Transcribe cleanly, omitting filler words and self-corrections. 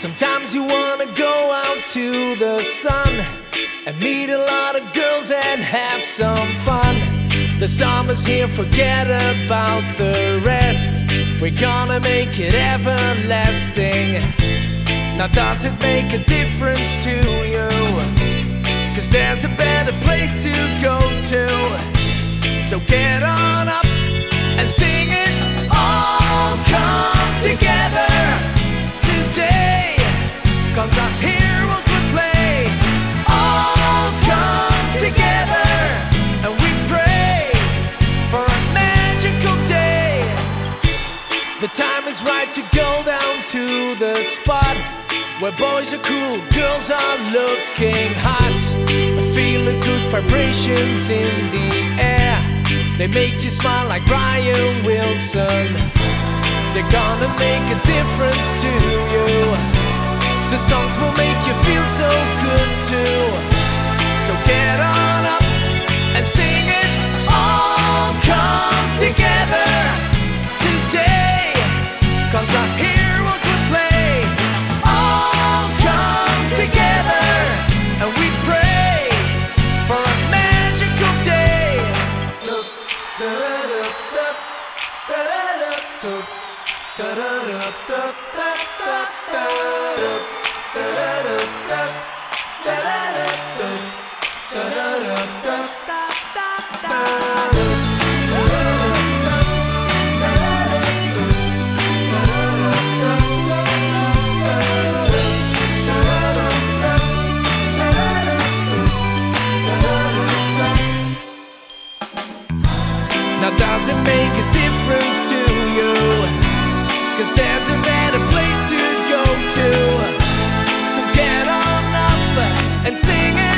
Sometimes you wanna go out to the sun and meet a lot of girls and have some fun. The summer's here, forget about the rest. We're gonna make it everlasting. Now does it make a difference to you? 'Cause there's a better place to go to. So get on up and sing it. All come together today, 'cause our heroes will play. All come together and we pray for a magical day. The time is right to go down to the spot where boys are cool, girls are looking hot. I feel the good vibrations in the air. They make you smile like Brian Wilson. They're gonna make a difference to you. The songs will make you feel so good too. So get on up and sing it. All come together today, 'cause our heroes will play. All come together and we pray for a magical day. Now does it make a difference to you? 'Cause there's a better place to go to. So get on up and sing it.